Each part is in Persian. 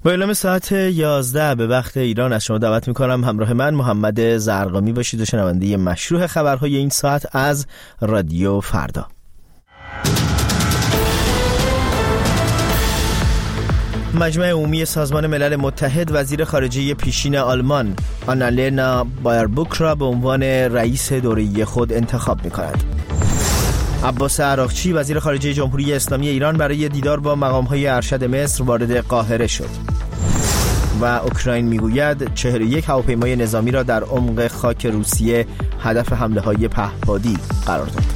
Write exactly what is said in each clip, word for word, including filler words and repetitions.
با اعلام ساعت یازده به وقت ایران از شما دعوت میکنم همراه من محمد زرقامی باشید و شنونده مشروع خبرهای این ساعت از رادیو فردا. مجمع عمومی سازمان ملل متحد وزیر خارجه پیشین آلمان آنالنا بایربوک را به عنوان رئیس دوره‌ای خود انتخاب می‌کند. عباس عراقچی وزیر خارجه جمهوری اسلامی ایران برای دیدار با مقام‌های ارشد مصر وارد قاهره شد. و اوکراین میگوید چهل و یک هواپیمای نظامی را در عمق خاک روسیه هدف حمله‌های پهپادی قرار داد.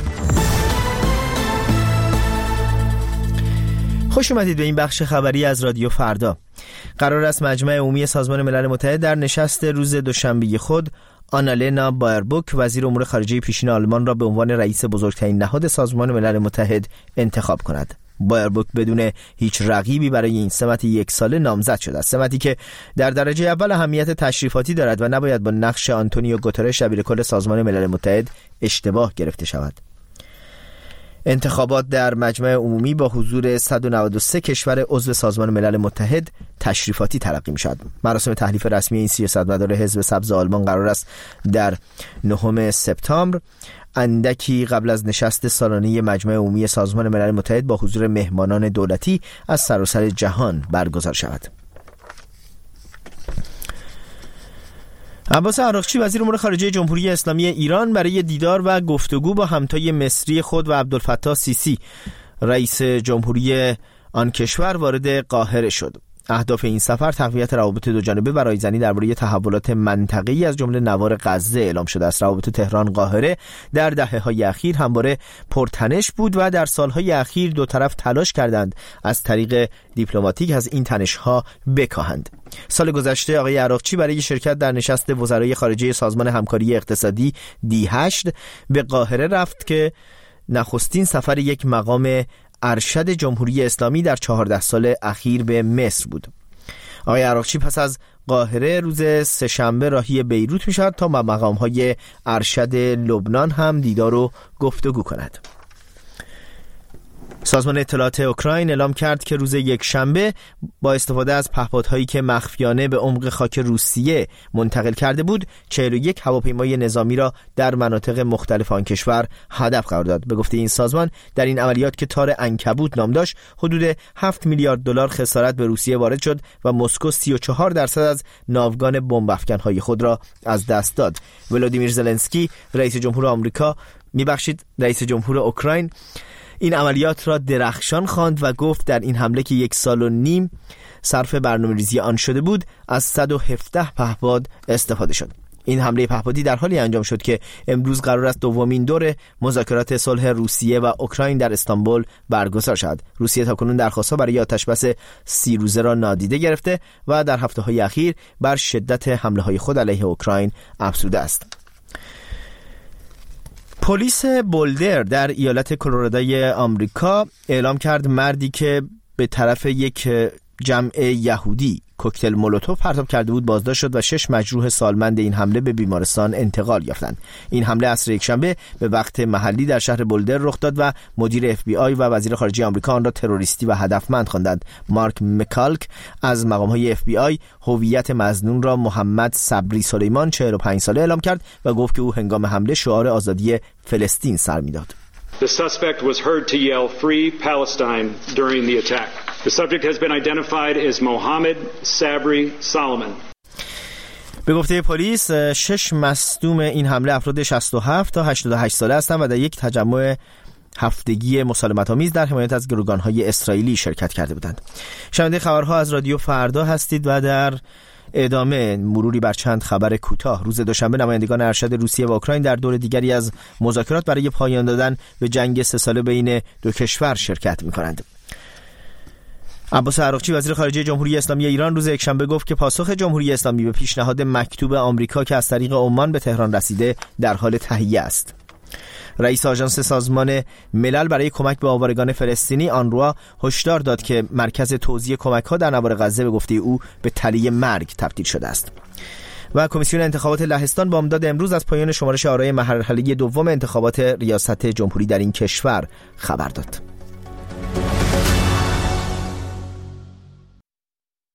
خوش اومدید به این بخش خبری از رادیو فردا. قرار است مجمع عمومی سازمان ملل متحد در نشست روز دوشنبه خود آنالنا بایربوک وزیر امور خارجه پیشین آلمان را به عنوان رئیس بزرگترین نهاد سازمان ملل متحد انتخاب کند. بایربوک بدون هیچ رقیبی برای این سمت یک ساله نامزد شده است، سمتی که در درجه اول اهمیت تشریفاتی دارد و نباید با نقش آنتونیو گوترش دبیر کل سازمان ملل متحد اشتباه گرفته شود. انتخابات در مجمع عمومی با حضور صد و نود و سه کشور عضو سازمان ملل متحد تشریفاتی تلقی می شود. مراسم تحلیف رسمی این سیاستمدار حزب سبز آلمان قرار است در نهم سپتامبر، اندکی قبل از نشست سالانه مجمع عمومی سازمان ملل متحد با حضور مهمانان دولتی از سراسر جهان برگزار شود. عباس عراقچی وزیر امور خارجه جمهوری اسلامی ایران برای دیدار و گفتگو با همتای مصری خود و عبدالفتاح سیسی رئیس جمهوری آن کشور وارد قاهره شد. اهداف این سفر تقویت روابط دوجانبه و رایزنی درباره تحولات منطقه‌ای از جمله نوار غزه اعلام شده است. روابط تهران قاهره در دهه‌های اخیر همواره پرتنش بود و در سالهای اخیر دو طرف تلاش کردند از طریق دیپلماتیک از این تنش‌ها بکاهند. سال گذشته آقای عراقچی برای شرکت در نشست وزرای خارجه سازمان همکاری اقتصادی دی هشت به قاهره رفت که نخستین سفر یک مقام ارشد جمهوری اسلامی در چهارده سال اخیر به مصر بود. آقای عراقچی پس از قاهره روز سه‌شنبه راهی بیروت می شود تا با مقام‌های ارشد لبنان هم دیدار و گفتگو کند. سازمان اطلاعات اوکراین اعلام کرد که روز یک شنبه با استفاده از پهپادهایی که مخفیانه به عمق خاک روسیه منتقل کرده بود چهل و یک هواپیمای نظامی را در مناطق مختلف آن کشور هدف قرار داد. به گفته این سازمان در این عملیات که تار عنکبوت نام داشت حدود هفت میلیارد دلار خسارت به روسیه وارد شد و مسکو سی و چهار درصد از ناوگان بمب افکن‌های خود را از دست داد. ولادیمیر زلنسکی رئیس جمهور آمریکا میبخشید رئیس جمهور اوکراین این عملیات را درخشان خواند و گفت در این حمله که یک سال و نیم صرف برنامه‌ریزی آن شده بود از صد و هفده پهپاد استفاده شد. این حمله پهپادی در حالی انجام شد که امروز قرار است دومین دور مذاکرات صلح روسیه و اوکراین در استانبول برگزار شود. روسیه تاکنون درخواست‌ها برای آتشبس سی روزه را نادیده گرفته و در هفته‌های اخیر بر شدت حمله‌های خود علیه اوکراین افزوده است. پلیس بولدر در ایالت کلرادوی آمریکا اعلام کرد مردی که به طرف یک جمع یهودی کوکتل مولوتوف پرتاب کرده بود بازداشت شد و شش مجروح سالمند این حمله به بیمارستان انتقال یافتند. این حمله عصر یکشنبه به وقت محلی در شهر بولدر رخ داد و مدیر اف بی آی و وزیر خارجه آمریکا آن را تروریستی و هدفمند خواندند. مارک مکالک از مقام‌های اف بی آی هویت مظنون را محمد صبری سلیمان چهل و پنج ساله اعلام کرد و گفت که او هنگام حمله شعار آزادی فلسطین سر می‌داد. The suspect was heard to yell "Free Palestine" during the attack. The subject has been identified as Mohammed Sabri Solomon. به گفته پلیس شش مصدوم این حمله افراد شصت و هفت تا هشتاد و هشت ساله هستند و در یک تجمع هفتگی مسالمت‌آمیز در حمایت از گروگان‌های اسرائیلی شرکت کرده بودند. شنونده خبرها از رادیو فردا هستید و در ادامه مروری بر چند خبر کوتاه. روز دوشنبه نمایندگان ارشد روسیه و اوکراین در دور دیگری از مذاکرات برای پایان دادن به جنگ سه ساله بین دو کشور شرکت می‌کنند. عباس عراقچی وزیر خارجه جمهوری اسلامی ایران روز یکشنبه گفت که پاسخ جمهوری اسلامی به پیشنهاد مکتوب آمریکا که از طریق عمان به تهران رسیده در حال تهیه است. رئیس آژانس سازمان ملل برای کمک به آوارگان فلسطینی آنروا هشدار داد که مرکز توزیع کمک‌ها در نوار غزه به گفته او به تله مرگ تبدیل شده است. و کمیسیون انتخابات لهستان با امداد امروز از پایان شمارش آرای مرحله دوم انتخابات ریاست جمهوری در این کشور خبر داد.